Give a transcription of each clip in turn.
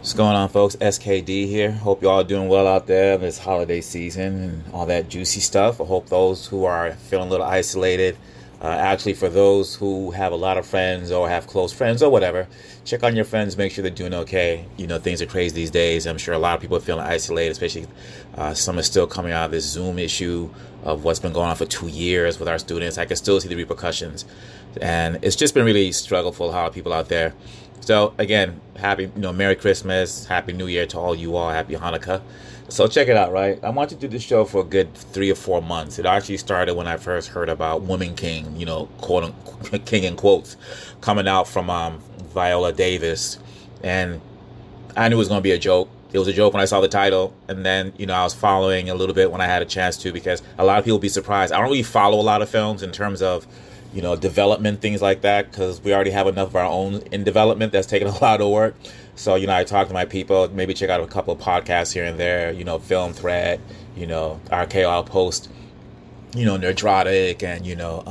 What's going on, folks? SKD here. Hope you all are doing well out there this holiday season and all that juicy stuff. I hope those who are feeling a little isolated, actually for those who have a lot of friends or have close friends or whatever, check on your friends, make sure they're doing okay. You know, things are crazy these days. I'm sure a lot of people are feeling isolated, especially some are still coming out of this Zoom issue of what's been going on for 2 years with our students. I can still see the repercussions. And it's just been really struggle for a lot of people out there. So again, happy, Merry Christmas, Happy New Year to all you all, Happy Hanukkah. So check it out, right? I want to do this show for a good 3 or 4 months. It actually started when I first heard about Woman King, quote unquote, king in quotes, coming out from Viola Davis. And I knew it was going to be a joke. It was a joke when I saw the title. And then, I was following a little bit when I had a chance to, because a lot of people be surprised. I don't really follow a lot of films in terms of development, things like that, because we already have enough of our own in development that's taking a lot of work. So, I talk to my people, maybe check out a couple of podcasts here and there, Film Thread, RKO Post, Nerdrotic, and,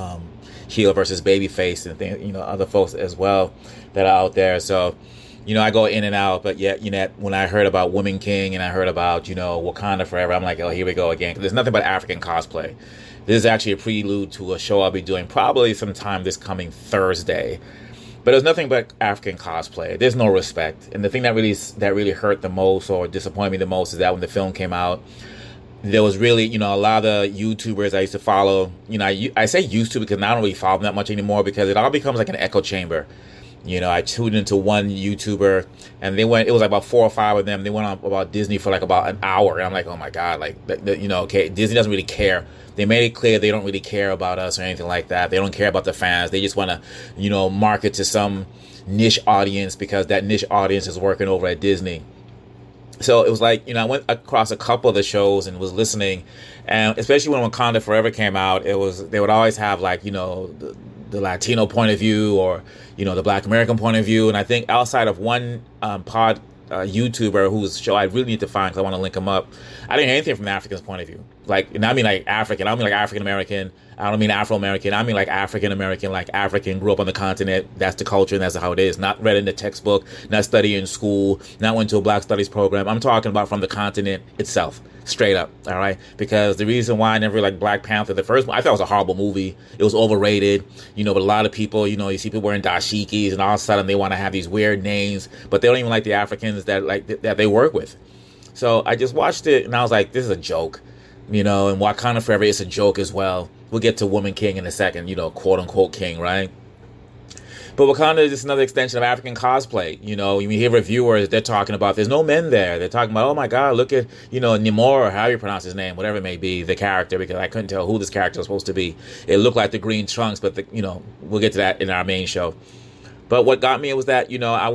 Heel versus Babyface and things, other folks as well that are out there. So, I go in and out, but yet, when I heard about Woman King and I heard about, Wakanda Forever, I'm like, oh, here we go again. 'Cause there's nothing but African cosplay. This is actually a prelude to a show I'll be doing probably sometime this coming Thursday. But there's nothing but African cosplay. There's no respect. And the thing that really hurt the most or disappointed me the most is that when the film came out, there was really, a lot of YouTubers I used to follow. I say used to because I don't really follow them that much anymore, because it all becomes like an echo chamber. I tuned into one YouTuber and it was like about 4 or 5 of them. They went on about Disney for like about an hour. And I'm like, oh my God, okay, Disney doesn't really care. They made it clear they don't really care about us or anything like that. They don't care about the fans. They just want to, market to some niche audience because that niche audience is working over at Disney. So it was like, I went across a couple of the shows and was listening. And especially when Wakanda Forever came out, they would always have like, the Latino point of view or, the Black American point of view. And I think outside of one YouTuber whose show I really need to find because I want to link him up, I didn't hear anything from the African's point of view. And I mean like African. I don't mean like African American. I don't mean Afro-American. I mean like African American, like African, grew up on the continent. That's the culture and that's how it is. Not read in the textbook, not studying in school, not went to a Black Studies program. I'm talking about from the continent itself. Straight up, all right? Because the reason why I never liked Black Panther, the first one, I thought it was a horrible movie. It was overrated, but a lot of people, you see people wearing dashikis and all of a sudden they want to have these weird names, but they don't even like the Africans that they work with. So I just watched it and I was like, this is a joke, and Wakanda Forever is a joke as well. We'll get to Woman King in a second, quote unquote king, right? But Wakanda is just another extension of African cosplay. You hear reviewers, they're talking about there's no men there. They're talking about, oh my God, look at, Namor, or how you pronounce his name, whatever it may be, the character, because I couldn't tell who this character was supposed to be. It looked like the Green Trunks, but we'll get to that in our main show. But what got me was that,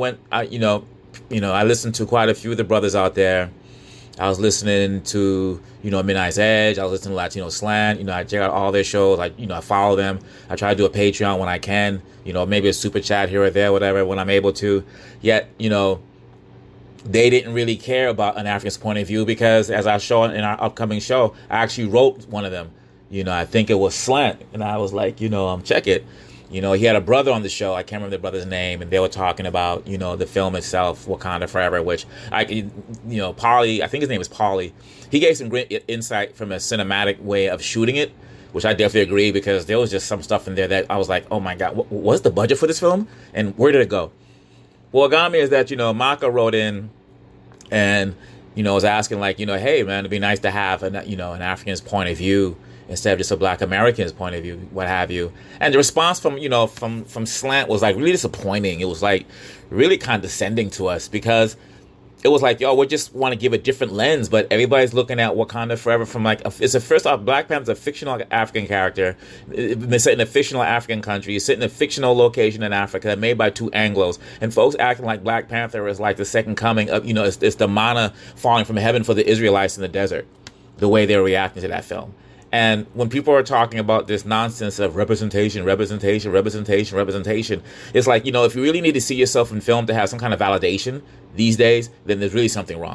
I listened to quite a few of the brothers out there. I was listening to, Midnight's Edge. I was listening to Latino Slant. I check out all their shows. I follow them. I try to do a Patreon when I can. Maybe a super chat here or there, whatever, when I'm able to. Yet, they didn't really care about an African's point of view because, as I'll show in our upcoming show, I actually wrote one of them. I think it was Slant. And I was like, check it. He had a brother on the show. I can't remember the brother's name. And they were talking about, the film itself, Wakanda Forever, which Paulie, I think his name is Paulie. He gave some great insight from a cinematic way of shooting it, which I definitely agree, because there was just some stuff in there that I was like, oh my God, what's the budget for this film? And where did it go? Well, what got me is that, Maka wrote in and, was asking like, hey man, it'd be nice to have an African's point of view instead of just a Black American's point of view, what have you. And the response from Slant was like really disappointing. It was like really condescending to us, because it was like, we just want to give a different lens, but everybody's looking at Wakanda Forever from like, it's a first off, Black Panther's a fictional African character. It's set in a fictional African country. It's set in a fictional location in Africa, made by 2 Anglos. And folks acting like Black Panther is like the second coming of, it's the manna falling from heaven for the Israelites in the desert, the way they're reacting to that film. And when people are talking about this nonsense of representation, it's like, if you really need to see yourself in film to have some kind of validation these days, then there's really something wrong.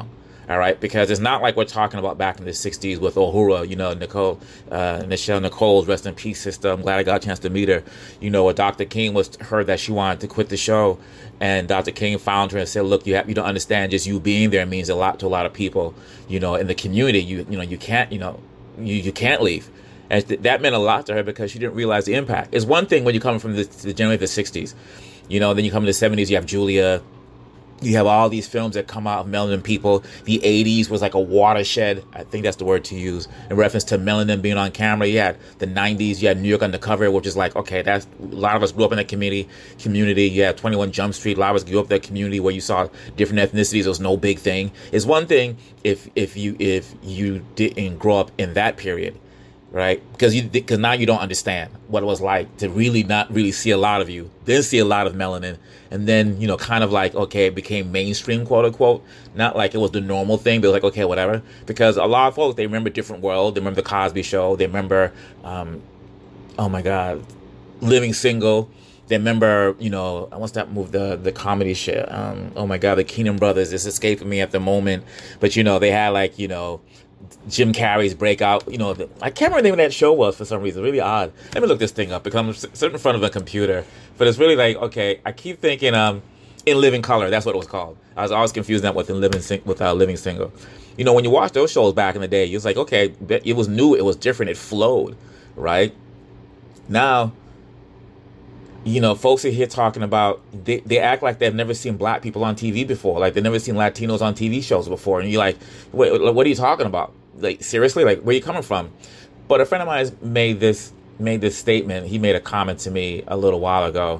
All right, because it's not like we're talking about back in the '60s with Uhura, Nichelle Nichols, rest in peace, sister. I'm glad I got a chance to meet her. Dr. King was heard that she wanted to quit the show, and Dr. King found her and said, "Look, you don't understand. Just you being there means a lot to a lot of people. In the community, you can't, you can't leave." And that meant a lot to her because she didn't realize the impact. It's one thing when you come from the generally the '60s, then you come to the '70s, you have Julia. You have all these films that come out of melanin people. The 80s was like a watershed. I think that's the word to use in reference to melanin being on camera. You had the 90s. You had New York Undercover, which is like, okay, that's a lot of us grew up in that community. You had 21 Jump Street. A lot of us grew up in that community where you saw different ethnicities. It was no big thing. It's one thing if you didn't grow up in that period, right? Because now you don't understand what it was like to really not really see a lot of you, then see a lot of melanin, and then, kind of like, okay, it became mainstream, quote unquote. Not like it was the normal thing, but it was like, okay, whatever. Because a lot of folks, they remember Different World, they remember The Cosby Show, they remember, oh my God, Living Single. They remember, what's that movie, the comedy shit? Oh my God, the Keenan Brothers. It's escaping me at the moment. But, they had like, Jim Carrey's breakout. I can't remember the name of that show was for some reason. Really odd. Let me look this thing up because I'm sitting in front of a computer. But it's really like, okay, I keep thinking In Living Color. That's what it was called. I was always confusing that with Living Single. When you watch those shows back in the day, it was like, okay, it was new, it was different, it flowed, right? Now, folks are here talking about, they act like they've never seen black people on TV before. Like they've never seen Latinos on TV shows before. And you're like, wait, what are you talking about? Like, seriously? Like, where are you coming from? But a friend of mine made this statement. He made a comment to me a little while ago.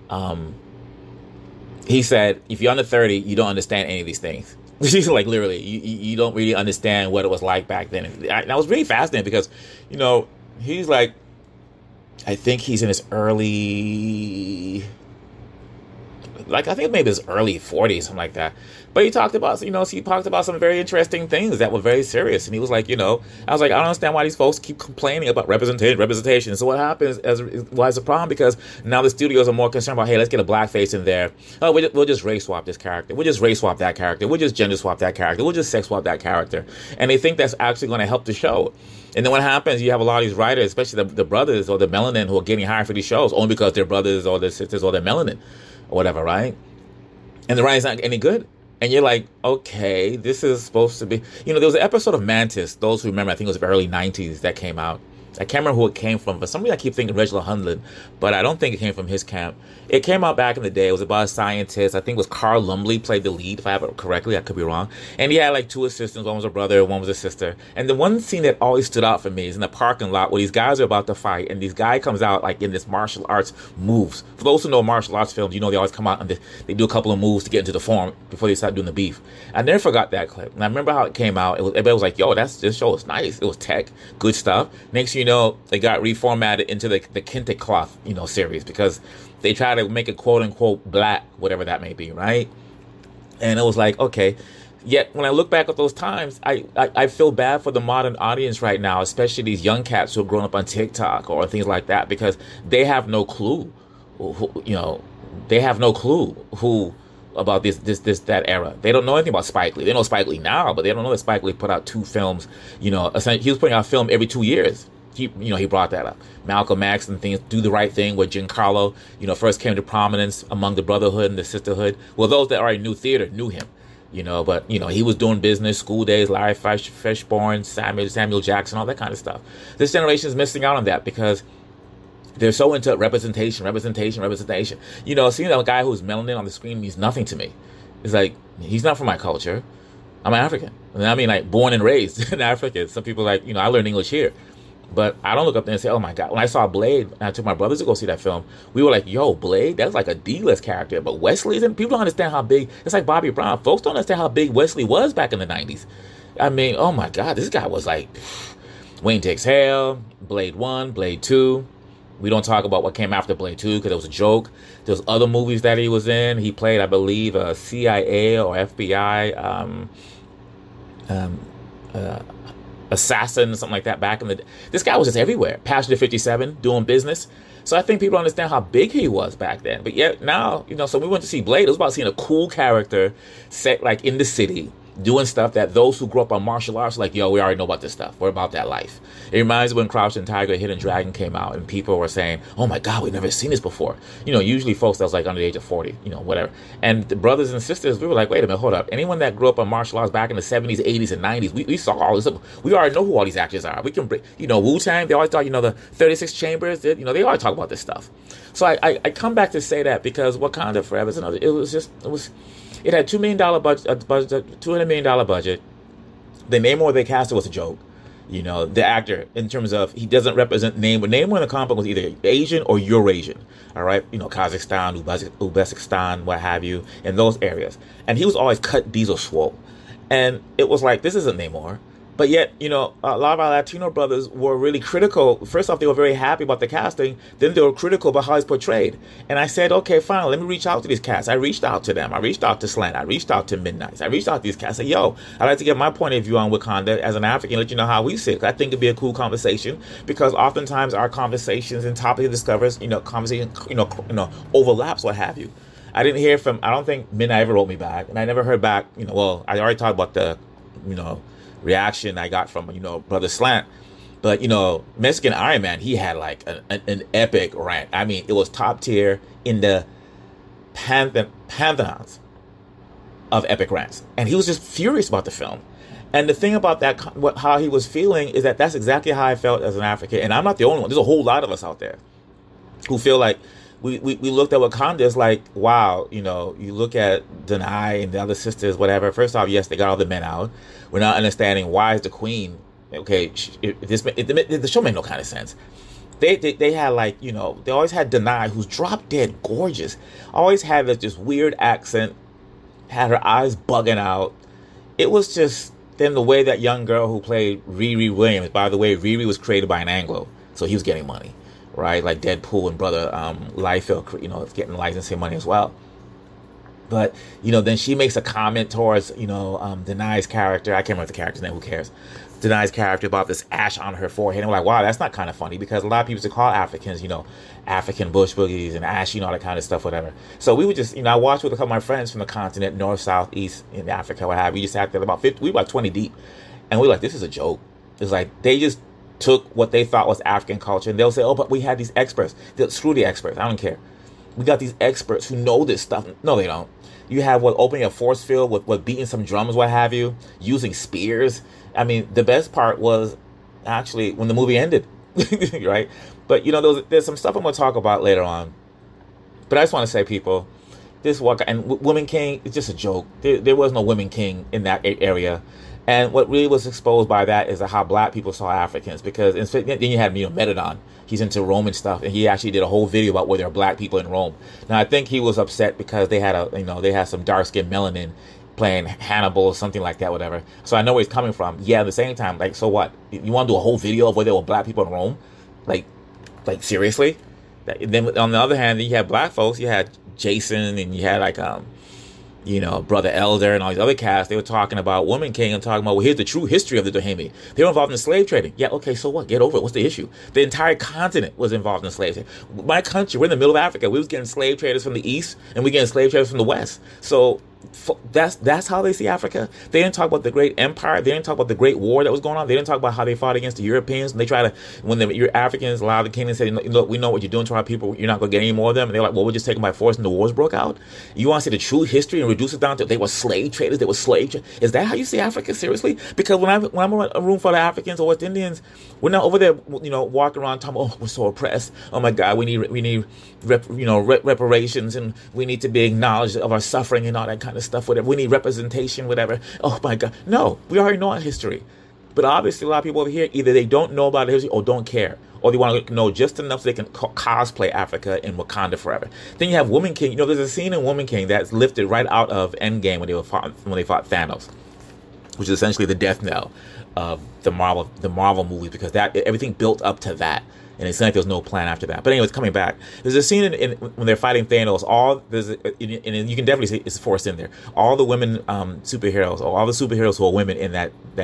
He said, if you're under 30, you don't understand any of these things. Like, literally, you don't really understand what it was like back then. And I was really fascinated because, he's like, I think he's in his early, I think maybe his early 40s, something like that. But he talked about, some very interesting things that were very serious. And he was like, I was like, I don't understand why these folks keep complaining about representation. So what happens why is a problem? Because now the studios are more concerned about, hey, let's get a black face in there. Oh, we'll just race swap this character. We'll just race swap that character. We'll just gender swap that character. We'll just sex swap that character. And they think that's actually going to help the show. And then what happens, you have a lot of these writers, especially the brothers or the melanin, who are getting hired for these shows only because they're brothers or their sisters or their melanin or whatever, right? And the writing's not any good. And you're like, okay, this is supposed to be... there was an episode of Mantis, those who remember, I think it was the early 90s, that came out. I can't remember who it came from. For some reason, I keep thinking Reginald Hundlin, but I don't think it came from his camp. It came out back in the day. It was about a scientist. I think it was Carl Lumbly played the lead, if I have it correctly. I could be wrong. And he had like two assistants. One was a brother, one was a sister. And the one scene that always stood out for me is in the parking lot where these guys are about to fight, and this guy comes out like in this martial arts moves. For those who know martial arts films, they always come out and they do a couple of moves to get into the form before they start doing the beef. I never forgot that clip. And I remember how it came out. Everybody was like, yo, this show is nice. It was tech, good stuff. Next thing you know, they got reformatted into the Kente Cloth, series, because they try to make it quote unquote black, whatever that may be, right? And it was like, okay. Yet when I look back at those times, I feel bad for the modern audience right now, especially these young cats who are growing up on TikTok or things like that, because they have no clue, they have no clue about that era. They don't know anything about Spike Lee. They know Spike Lee now, but they don't know that Spike Lee put out 2 films. Essentially, he was putting out a film every 2 years. He brought that up. Malcolm X and things, Do the Right Thing, where Giancarlo, first came to prominence among the brotherhood and the sisterhood. Well, those that already knew theater knew him, but he was doing business, School Days, Larry Fishburne, Samuel Jackson, all that kind of stuff. This generation is missing out on that because they're so into representation. Seeing a guy who's melanin on the screen means nothing to me. It's like, he's not from my culture. I'm African. I mean, like, born and raised in Africa. Some people I learned English here. But I don't look up there and say, oh my God. When I saw Blade, and I took my brothers to go see that film, we were like, yo, Blade, that's like a D-list character. But Wesley isn't. People don't understand how big. It's like Bobby Brown. Folks don't understand how big Wesley was back in the 90s. I mean, oh my God, this guy was like Wayne Takes Hell, Blade 1, Blade 2. We don't talk about what came after Blade 2 because it was a joke. There's other movies that he was in. He played, I believe, a CIA or FBI assassin, something like that back in the day. This guy was just everywhere. Passenger 57, doing business. So I think people understand how big he was back then. But yet now, so we went to see Blade. It was about seeing a cool character set like in the city, doing stuff that those who grew up on martial arts are like, yo, we already know about this stuff. We're about that life. It reminds me when Crouching Tiger, Hidden Dragon came out, and people were saying, oh my God, we've never seen this before. Usually folks that was like under the age of 40, whatever. And the brothers and sisters, we were like, wait a minute, hold up. Anyone that grew up on martial arts back in the 70s, 80s, and 90s, we saw all this. We already know who all these actors are. We can, Wu-Tang, they always thought, the 36 Chambers, they always talk about this stuff. So I come back to say that because Wakanda Forever is another, it had $2 million $200 million budget. The Namor they casted was a joke. The actor, in terms of, he doesn't represent Namor. Namor in the comic book was either Asian or Eurasian. All right? Kazakhstan, Uzbekistan, what have you, in those areas. And he was always cut diesel swole. And it was like, this isn't Namor. But yet, a lot of our Latino brothers were really critical. First off, they were very happy about the casting. Then they were critical about how he's portrayed. And I said, okay, fine, let me reach out to these cats. I reached out to them. I reached out to Slant. I reached out to Midnights. I reached out to these cats. I said, yo, I'd like to get my point of view on Wakanda as an African, let you know how we sit. I think it'd be a cool conversation because oftentimes our conversations and topic discovers, conversation, overlaps, what have you. I didn't hear from, I don't think Midnight ever wrote me back. And I never heard back, I already talked about the, reaction I got from, Brother Slant. But, Mexican Iron Man, he had like an epic rant. I mean, it was top tier in the pantheons of epic rants. And he was just furious about the film. And the thing about that, how he was feeling is that that's exactly how I felt as an African. And I'm not the only one. There's a whole lot of us out there who feel like we looked at Wakanda as like, wow, you look at Denai and the other sisters, whatever. First off, yes, they got all the men out. We're not understanding why is the queen, okay, the show made no kind of sense. They had like, they always had Denai, who's drop dead gorgeous, always had this weird accent, had her eyes bugging out. It was just, then the way that young girl who played Riri Williams, by the way, Riri was created by an Anglo, so he was getting money. Right, like Deadpool and brother Liefeld, getting licensing money as well. But then she makes a comment towards Denai's character. I can't remember the character's name. Who cares? Denai's character about this ash on her forehead. And we're like, wow, that's not kind of funny because a lot of people used to call Africans, African bush boogies and ash, all that kind of stuff, whatever. So we would just, I watched with a couple of my friends from the continent, north, south, east, in Africa, what have you. We just sat there about 50. We were about 20 deep, and we were like, this is a joke. It's like they just took what they thought was African culture, and they'll say, oh, but we had these experts. Screw the experts. I don't care. We got these experts who know this stuff. No, they don't. You have opening a force field with beating some drums, what have you, using spears. I mean, the best part was actually when the movie ended, right? But, there's some stuff I'm going to talk about later on. But I just want to say, people, this Waka and Women King, it's just a joke. There was no Women King in that area. And what really was exposed by that is how black people saw Africans. Because then you had Metadon. He's into Roman stuff, and he actually did a whole video about where there are black people in Rome. Now I think he was upset because they had some dark skinned melanin playing Hannibal or something like that, whatever. So I know where he's coming from. Yeah, at the same time, like, so what? You want to do a whole video of where there were black people in Rome? Like seriously? Then on the other hand, you had black folks. You had Jason, and you had Brother Elder and all these other casts. They were talking about Woman King and talking about, well, here's the true history of the Dahomey. They were involved in slave trading. Yeah, okay, so what? Get over it. What's the issue? The entire continent was involved in slave trading. My country, we're in the middle of Africa. We was getting slave traders from the east, and we getting slave traders from the west. So that's how they see Africa. They didn't talk about the great empire. They didn't talk about the great war that was going on. They didn't talk about how they fought against the Europeans. And they try to, when you're Africans, a lot of the kingdoms said, look, we know what you're doing to our people. You're not going to get any more of them. And they're like, well, we'll just take them by force, and the wars broke out. You want to see the true history and reduce it down to they were slave traders. They were slave traders. Is that how you see Africa? Seriously? Because when I'm in a room full of Africans or West Indians, we're not over there, walking around talking, oh, we're so oppressed. Oh my God, we need reparations, and we need to be acknowledged of our suffering and all that kind of stuff. Whatever. We need representation, whatever. Oh my God. No, we already know our history. But obviously a lot of people over here, either they don't know about the history or don't care. Or they want to know just enough so they can cosplay Africa in Wakanda forever. Then you have Woman King. There's a scene in Woman King that's lifted right out of Endgame when they fought Thanos, which is essentially the death knell of the Marvel movies, because that everything built up to that. And it seemed like there was no plan after that. But anyways, coming back, there's a scene in when they're fighting Thanos. And you can definitely see it's forced in there. All the women superheroes, or all the superheroes who are women in that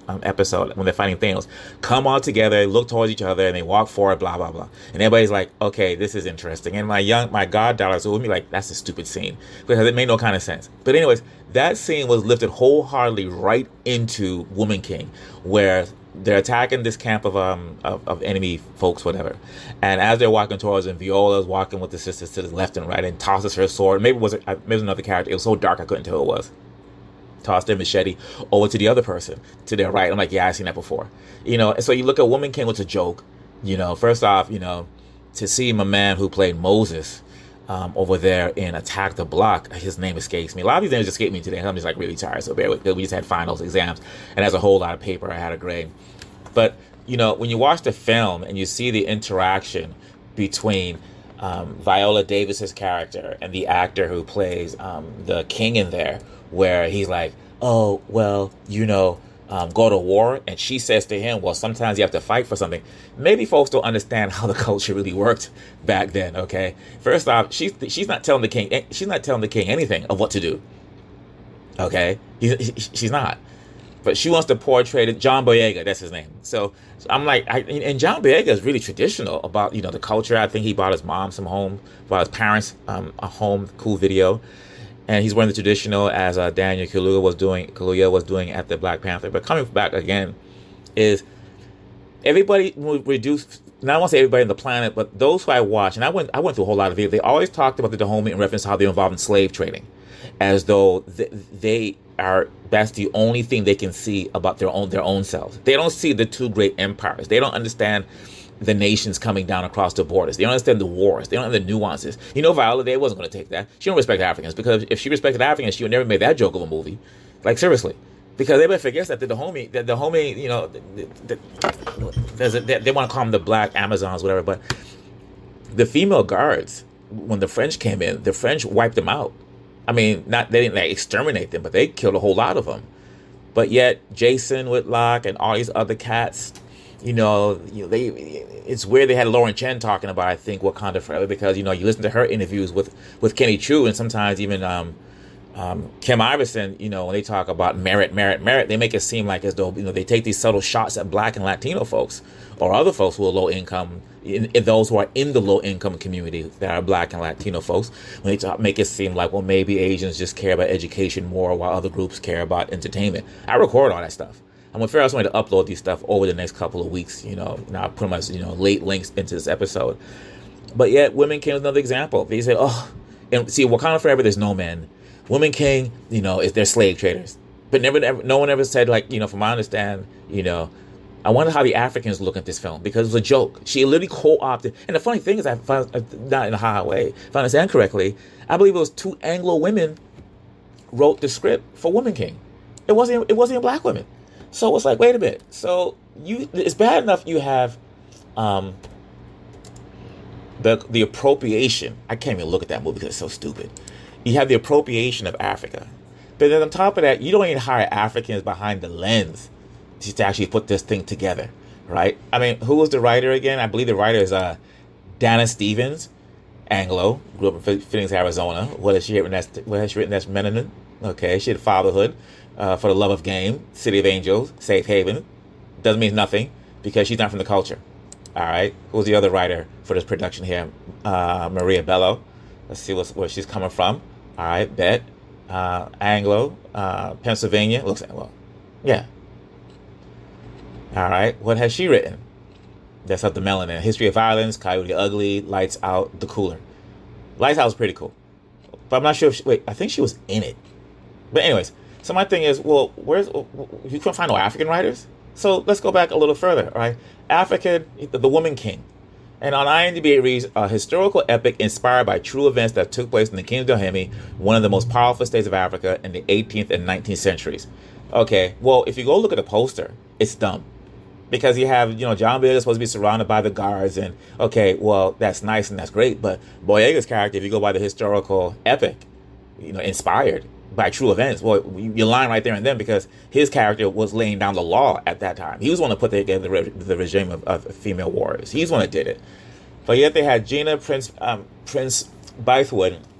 episode when they're fighting Thanos, come all together, look towards each other, and they walk forward, blah blah blah. And everybody's like, okay, this is interesting. And my goddaughters would be like, that's a stupid scene because it made no kind of sense. But anyways, that scene was lifted wholeheartedly right into Woman King, where they're attacking this camp of enemy folks, whatever. And as they're walking towards them, Viola's walking with the sisters to the left and right and tosses her sword. Maybe it was another character. It was so dark I couldn't tell who it was. Tossed their machete over to the other person to their right. I'm like, yeah, I've seen that before. And so you look at Woman King, which is a joke. First off, to see my man who played Moses over there in Attack the Block, his name escapes me. A lot of these names escape me today. I'm just like really tired, so bear with me. We just had finals, exams, and as a whole lot of paper, I had a grade. But, when you watch the film and you see the interaction between Viola Davis's character and the actor who plays the king in there, where he's like, oh, well, go to war. And she says to him, well, sometimes you have to fight for something. Maybe folks don't understand how the culture really worked back then, okay? First off, she's not telling the king anything of what to do, okay? She's not. But she wants to portray it. John Boyega, that's his name. So I'm like, and John Boyega is really traditional about, the culture. I think he bought his mom bought his parents a home cool video. And he's wearing the traditional as Daniel Kaluuya was doing at the Black Panther. But coming back again is everybody will reduce, not I want to say everybody on the planet, but those who I watch, and I went through a whole lot of videos, they always talked about the Dahomey in reference to how they're involved in slave trading, as though that's the only thing they can see about their own selves. They don't see the two great empires. They don't understand the nations coming down across the borders. They don't understand the wars. They don't understand the nuances. Viola Day wasn't going to take that. She don't respect Africans, because if she respected Africans, she would never make that joke of a movie. Like, seriously. Because everybody forgets that the Dahomey, they want to call them the Black Amazons, whatever, but the female guards, when the French came in, the French wiped them out. I mean, they didn't exterminate them, but they killed a whole lot of them. But yet, Jason Whitlock and all these other cats, it's weird they had Lauren Chen talking about, I think, Wakanda Forever, because, you listen to her interviews with Kenny Chu, and sometimes even Kim Iverson, when they talk about merit, they make it seem like as though, they take these subtle shots at Black and Latino folks or other folks who are low income, in those who are in the low income community that are Black and Latino folks, when they make it seem like, well, maybe Asians just care about education more while other groups care about entertainment. I record all that stuff. I'm afraid I was going to upload these stuff over the next couple of weeks. Now I put my late links into this episode. But yet, Women King is another example. They say, oh, and see, Wakanda Forever, there's no men. Women King, is they're slave traders. But no one ever said, like, from my understand, I wonder how the Africans look at this film, because it was a joke. She literally co-opted. And the funny thing is, I found, not in a high way, if I understand correctly, I believe it was 2 Anglo women wrote the script for Woman King. It wasn't Black women. So it's like, wait a minute. So it's bad enough you have the appropriation. I can't even look at that movie because it's so stupid. You have the appropriation of Africa. But then on top of that, you don't even hire Africans behind the lens to actually put this thing together, right? I mean, who was the writer again? I believe the writer is Dana Stevens, Anglo, grew up in Phoenix, Arizona. What has she written? That's Melanin. Okay, she had Fatherhood, For the Love of Game, City of Angels, Safe Haven. Doesn't mean nothing because she's not from the culture. All right, who's the other writer for this production here? Maria Bello. Let's see where she's coming from. All right, bet. Anglo, Pennsylvania. Looks like, well, yeah. All right, what has she written? That's up to Melanin. History of Violence, Coyote Ugly, Lights Out, The Cooler. Lights Out was pretty cool. But I'm not sure if I think she was in it. But anyways, so my thing is, well, you couldn't find no African writers? So let's go back a little further, right? African, the Woman King. And on IMDb it reads, a historical epic inspired by true events that took place in the Kingdom of Dahomey, one of the most powerful states of Africa in the 18th and 19th centuries. Okay, well, if you go look at the poster, it's dumb. Because you have, John Boyega is supposed to be surrounded by the guards, and, okay, well, that's nice and that's great, but Boyega's character, if you go by the historical epic, inspired by true events, well, you're lying right there and then, because his character was laying down the law at that time. He was the one to put together the regime of female warriors. He's the one that did it. But yet they had Gina Prince Bythewood,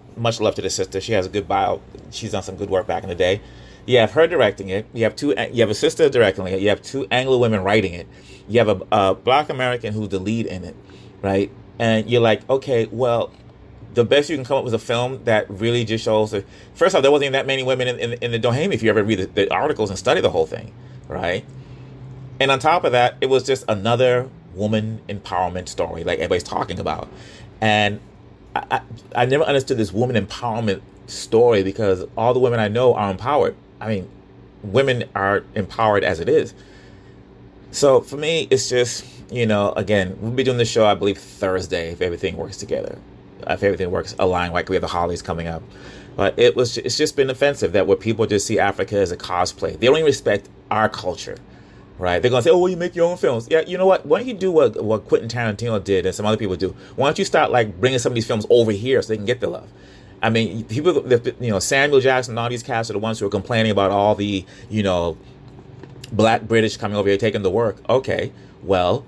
much love to the sister. She has a good bio. She's done some good work back in the day. You have her directing it. You have a sister directing it. You have two Anglo women writing it. You have a Black American who's the lead in it, right? And you're like, okay, well, the best you can come up with a film that really just shows that, first off, there wasn't even that many women in the Doheny if you ever read the articles and study the whole thing, right? And on top of that, it was just another woman empowerment story like everybody's talking about. And I never understood this woman empowerment story because all the women I know are empowered. I mean, women are empowered as it is. So for me, it's just, again, we'll be doing the show, I believe, Thursday if everything works together. If everything works aligned, like we have the holidays coming up. But it's just been offensive that where people just see Africa as a cosplay. They don't even respect our culture. Right? They're going to say, oh, well, you make your own films. Yeah, you know what? Why don't you do what Quentin Tarantino did and some other people do? Why don't you start bringing some of these films over here so they can get the love? I mean, people, Samuel Jackson and all these cats are the ones who are complaining about all the, Black British coming over here taking the work. Okay, well,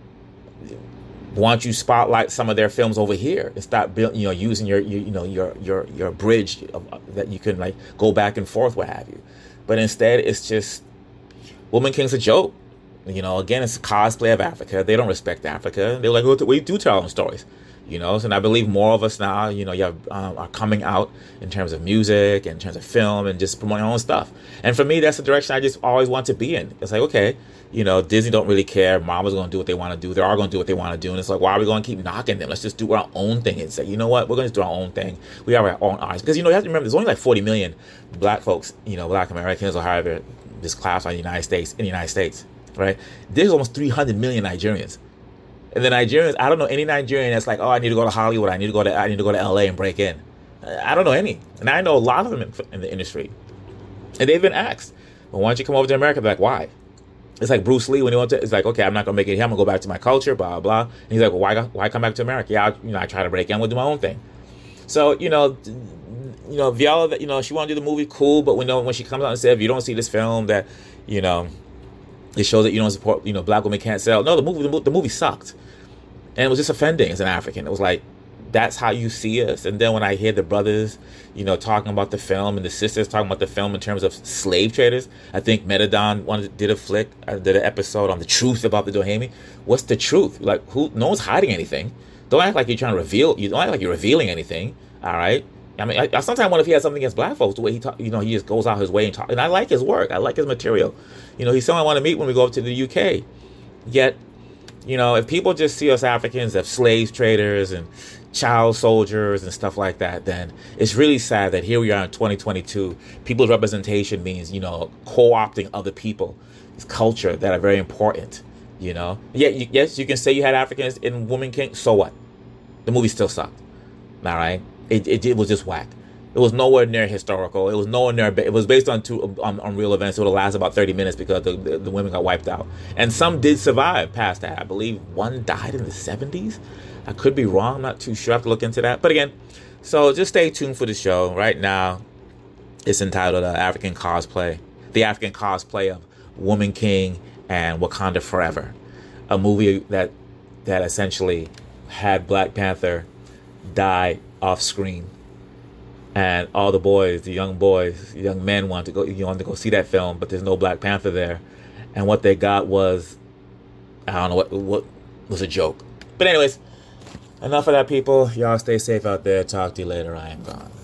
why don't you spotlight some of their films over here and start using your bridge that you can go back and forth, what have you? But instead, it's just Woman King's a joke. Again, it's a cosplay of Africa. They don't respect Africa. They're like, we do tell them stories. And I believe more of us now, are coming out in terms of music, in terms of film, and just promoting our own stuff. And for me, that's the direction I just always want to be in. It's like, okay, Disney don't really care. Marvel's going to do what they want to do. They are going to do what they want to do. And it's like, why are we going to keep knocking them? Let's just do our own thing and say, you know what? We're going to do our own thing. We have our own eyes. Because, you have to remember, there's only 40 million Black folks, Black Americans or however this class in the United States, right? There's almost 300 million Nigerians. And the Nigerians, I don't know any Nigerian that's like, oh, I need to go to Hollywood, I need to go to LA and break in. I don't know any. And I know a lot of them in the industry. And they've been asked, well, why don't you come over to America? They're like, why? It's like Bruce Lee when he went to, it's like, okay, I'm not going to make it here. I'm going to go back to my culture, blah, blah. And he's like, well, why come back to America? Yeah, I try to break in. I'm going to do my own thing. So, Viola, that she want to do the movie, cool. But when she comes out and says, if you don't see this film, that it shows that you don't support, Black women can't sell. No, the movie sucked, and it was just offending as an African. It was like, that's how you see us. And then when I hear the brothers, talking about the film and the sisters talking about the film in terms of slave traders, I think Metadon did an episode on the truth about the Doheny. What's the truth? Like, no one's hiding anything. Don't act like you're trying to reveal. You don't act like you're revealing anything. All right. I mean, I sometimes wonder if he has something against Black folks, the way he talk, he just goes out his way and talk. And I like his work. I like his material. He's someone I want to meet when we go up to the UK. Yet, if people just see us Africans as slave traders and child soldiers and stuff like that, then it's really sad that here we are in 2022. People's representation means, co-opting other people's culture that are very important. Yes, you can say you had Africans in Woman King. So what? The movie still sucked. All right, it was just whack. It was nowhere near historical. It was nowhere near. It was based on on real events. It would last about 30 minutes because the women got wiped out, and some did survive past that. I believe one died in the 70s. I could be wrong. I'm not too sure. I have to look into that. But again, so just stay tuned for the show. Right now, it's entitled The African Cosplay of Woman King and Wakanda Forever, a movie that essentially had Black Panther die off screen, and all the young men wanted to go see that film, but there's no Black Panther there, and what they got was, I don't know what was a joke. But anyways, enough of that, people. Y'all stay safe out there. Talk to you later. I am gone.